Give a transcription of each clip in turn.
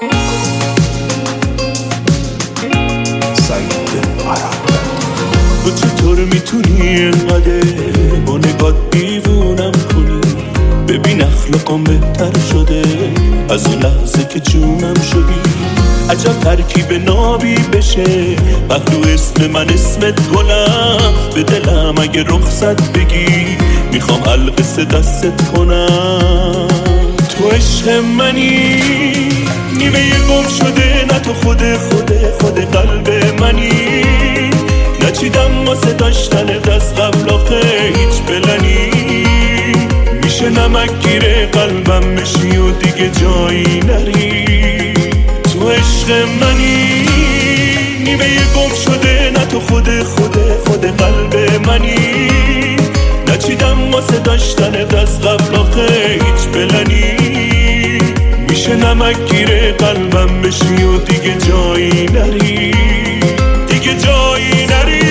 تو چطور میتونی اینقدر با نگات دیوونم کنی؟ ببین اخلاقم بهتر شده از اون لحظه که جونم شدی. عجب ترکیب نابی بشه پهلو اسم من اسمت گلم. به دلم اگه رخصت بگی میخوام القصه دستت کنم. تو عشق منی، نیمه گم شده، نه تو خود قلب منی. نچیدم واسه داشتنت از قبل آخه هیچ پلنی. میشه نمک گیره قلبم بشی و دیگه جایی نری. تو عشق منی، نیمه گم شده، نه تو خود قلب منی. نچیدم واسه داشتنت از قبل آخه هیچ پلنی. میشه نمک گیره قلبم بشی و دیگه جایی نری، دیگه جایی نری.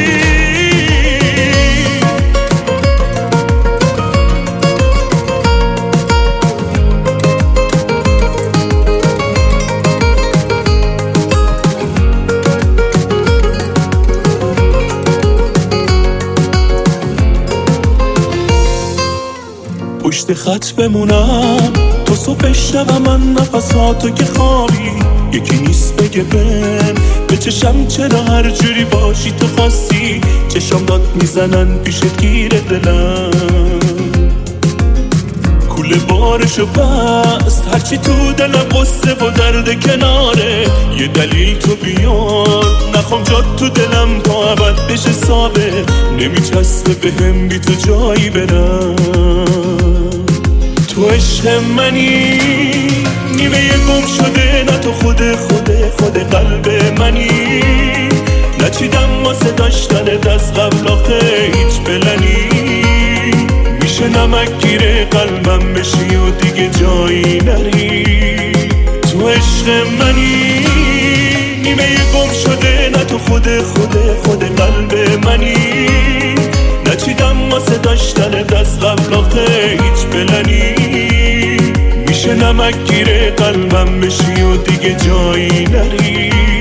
پشت خط بمونم تو صبح شب من نفساتو که خوابی. یکی نیست بگه بهم به چشم چرا هر جوری باشی تو خاصی. چشم داد میزنن پیشت گیره دلم، کوله بارشو بست هرچی تو دلم قصه و درد کناره. یه دلیل تو بیار نخوام جات تو دلم تا ابد بشه ثابت. نمیچسبه بهم بی تو جایی برم. تو عشق منی، نیمه گم شده، نه تو خود قلب منی. نچیدم واسه داشتنت از قبل آخه هیچ پلنی. میشه نمک گیره قلبم بشی و دیگه جایی نری. تو عشق منی، نیمه گم شده، نه تو خود قلب منی. نچیدم واسه داشتنت از قبل آخه هیچ پلنی. میشه نمک گیره قلبم بشی و دیگه جایی نری.